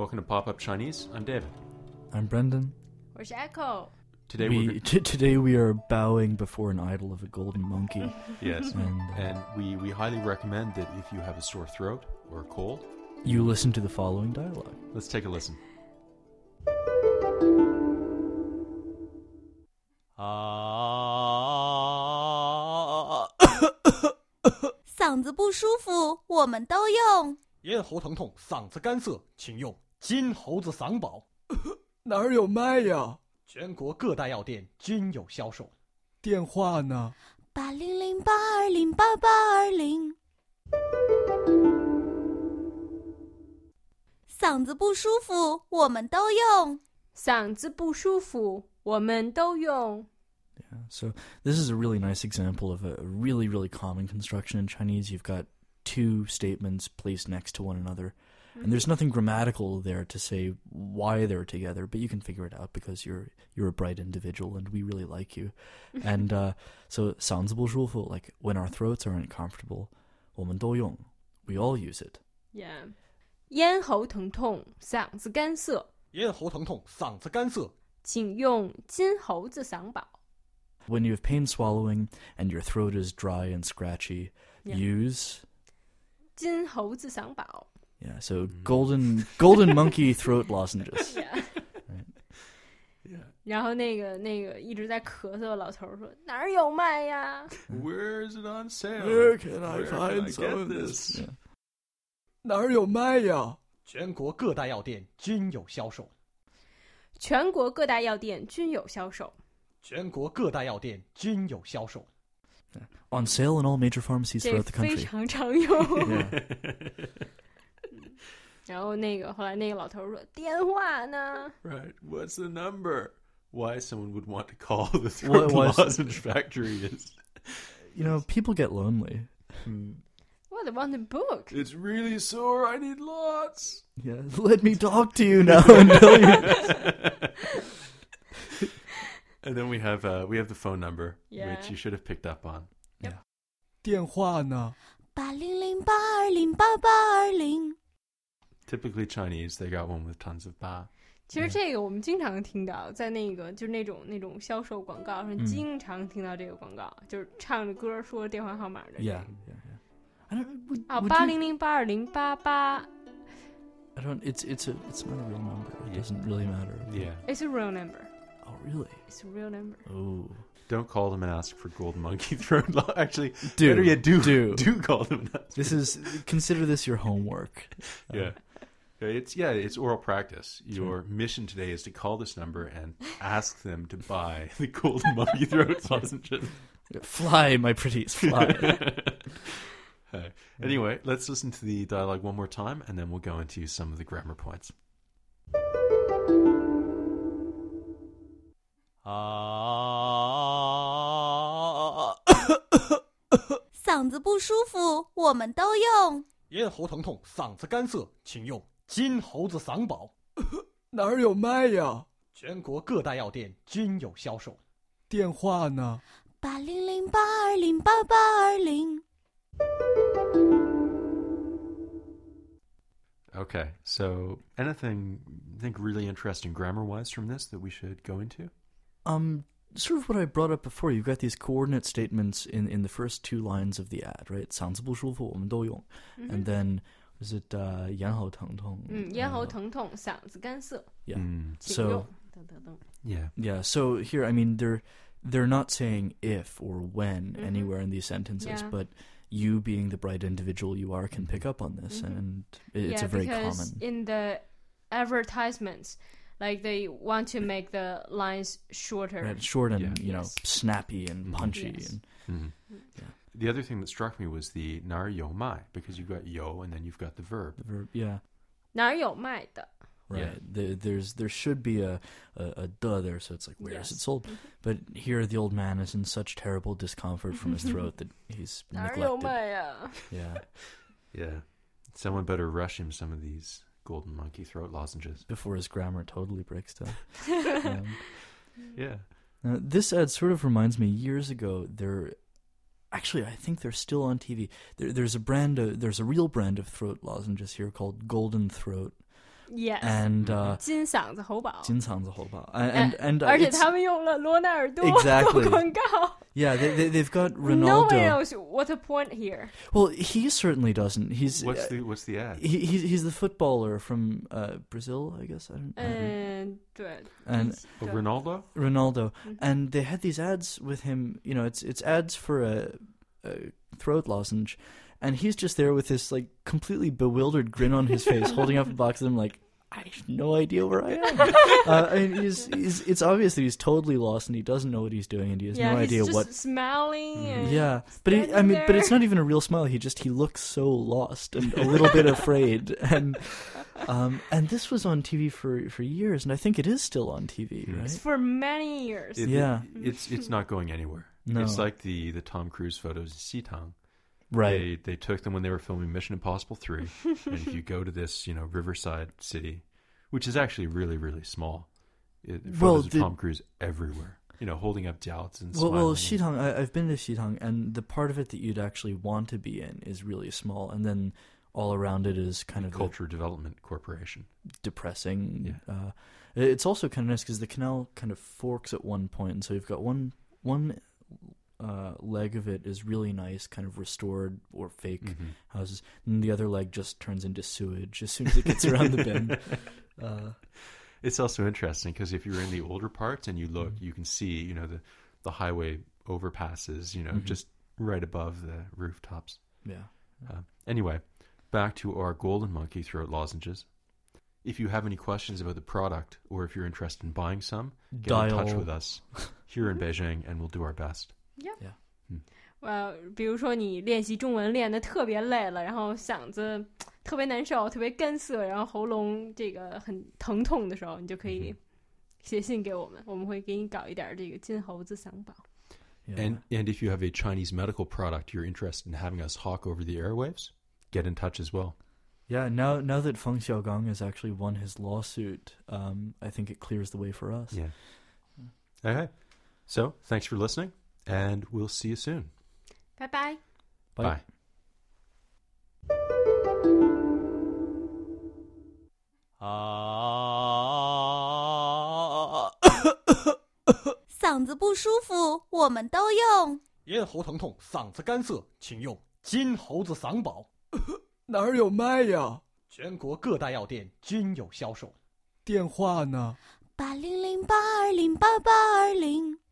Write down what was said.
welcome to Pop Up Chinese. I'm David. I'm Brendan. 我是 Echo. Today we are bowing before an idol of a golden monkey. Yes, and we highly recommend that if you have a sore throat or a cold, you listen to the following dialogue. Let's take a listen. 嗓子不舒服，我们都用。 咽喉疼痛、嗓子干涩，请用金猴子嗓宝。 哪儿有卖呀？ 全国各大药店均有销售。 电话呢 ？800-820-8820。嗓子不舒服，我们都用。 嗓子不舒服，我们都用。 Yeah, so this is a really nice example of a really, really common construction in Chinese. You've got two statements placed next to one another. And there's nothing grammatical there to say why they're together, but you can figure it out because you're a bright individual and we really like you. And so 嗓子不舒服, like when our throats are uncomfortable, 我们都用, we all use it. Yeah. 咽喉疼痛，嗓子干涩。 咽喉疼痛，嗓子干涩， 请用金猴子嗓宝。 When you have pain swallowing and your throat is dry and scratchy, use 金猴子嗓宝。 Yeah, so golden monkey throat lozenges. Yeah. Right. Yeah. 然后那个一直在咳嗽的老头说：“哪儿有卖呀 Where is it on sale? Where can I Where find can I some get of this? Yeah. 哪儿有卖呀？ 全国各大药店均有销售。 全国各大药店均有销售。 全国各大药店均有销售。 On sale in all major pharmacies 这 throughout the 非 country. 常常用。 Yeah. 然后后来那个老头说：“电话呢 Right. What's the number? Why someone would want to call the throat What- lozenge factory is... You know, people get lonely. What about the book? It's really sore. I need lots. Yeah, let me talk to you now and tell you. And then we have the phone number, Yeah. which you should have picked up on. 电话呢 800-820-8820。 Typically Chinese, they got one with tons of ba. 其实这个我们经常听到，在就是那种销售广告上，经常听到这个广告，就是唱着歌说电话号码的。 Yeah. I don't. Would, 啊 would ，800-820-88。 I don't. It's not a real number. It doesn't really matter. Yeah. It's a real number. Oh, really? It's a real number. Oh. Don't call them and ask for golden monkey throat. Actually, Do. better yet, do Do. call them and ask. Consider this your homework. Yeah. It's oral practice. Your mission today is to call this number and ask them to buy the golden monkey throat lozenges. Fly, my pretties, fly. Anyway, let's listen to the dialogue one more time, and then we'll go into some of the grammar points. 嗓子不舒服，我们都用。 咽喉疼痛、嗓子干涩，请用金猴子嗓宝。 哪儿有卖呀？ 全国各大药店均有销售。 电话呢 800-820-8820。 Okay, so anything you think really interesting grammar-wise from this that we should go into? Sort of what I brought up before. You've got these coordinate statements in the first two lines of the ad, right? 嗓子不舒服，我们都用. And then is it 咽喉疼痛？ 咽喉疼痛，嗓子干涩。 Yeah. 请用 So 等等等。 yeah. So here, I mean, they're not saying if or when anywhere in these sentences, Yeah. but you being the bright individual you are can pick up on this, and it's a very because common. in the advertisements, like they want to make the lines shorter. Right, short and Yes. snappy and punchy. Yes. And The other thing that struck me was the nar yo mai, because you've got yo and then you've got the verb. the verb, yeah. 哪儿有卖的？ Right. There should be a duh there, so it's like, where is it sold? But here the old man is in such terrible discomfort from his throat that he's 哪儿有 neglected. 卖呀？ Yeah. Yeah. Someone better rush him some of these golden monkey throat lozenges. Before his grammar totally breaks down. Yeah. Now, this ad sort of reminds me, years ago, actually, I think they're still on TV. There's a real brand of throat lozenges here called Golden Throat, Yes. and 金嗓子喉宝。 金嗓子喉宝 and 而且他们用了罗纳尔多 Exactly. 做广告。 Yeah, they've got No one Ronaldo. knows what a point here. Well, he certainly doesn't. He's What's the ad? he's the footballer from Brazil, I guess. I don't know. 对。 And Oh, Ronaldo? Ronaldo, and they had these ads with him. You know, it's ads for a throat lozenge, and he's just there with this like completely bewildered grin on his face, holding up a box of them like, I have no idea where I am. And it's obvious that he's totally lost and he doesn't know what he's doing and he has no idea he's what. just smiling. And Yeah, but but it's not even a real smile. He looks so lost and a little bit afraid. And this was on TV for years, and I think it is still on TV, right? for many years. It's not going anywhere. No. It's like the Tom Cruise photos in Xitang. Right. They took them when they were filming Mission Impossible 3. And if you go to this, riverside city, which is actually really, really small, photos of Tom Cruise everywhere. Holding up jiaozi and smiling. Well, Xitang, I've been to Xitang, and the part of it that you'd actually want to be in is really small, and then all around it is kind of Culture Development Corporation. Depressing. Yeah. It's also kind of nice because the canal kind of forks at one point, and so you've got one leg of it is really nice, kind of restored or fake houses, and the other leg just turns into sewage as soon as it gets around the bend. It's also interesting because if you're in the older parts and you look, you can see, the highway overpasses, just right above the rooftops. Yeah. Anyway, back to our golden monkey throat lozenges. If you have any questions about the product or if you're interested in buying some, get in touch with us here in Beijing and we'll do our best. Yeah. 比如说你练习中文练得特别累了，然后嗓子特别难受，特别干涩，然后喉咙这个很疼痛的时候，你就可以写信给我们，我们会给你搞一点这个金猴子嗓宝。 And if you have a Chinese medical product you're interested in having us hawk over the airwaves, get in touch as well. Yeah, now that Feng Xiaogang has actually won his lawsuit, I think it clears the way for us. Yeah. Okay. So, thanks for listening, and we'll see you soon. 拜拜。 Bye. Ah. 嗓子不舒服，我们都用。 咽喉疼痛、嗓子干涩，请用金猴子嗓宝。 哪儿有卖呀？ 全国各大药店均有销售。 电话呢？ 800-820-8820。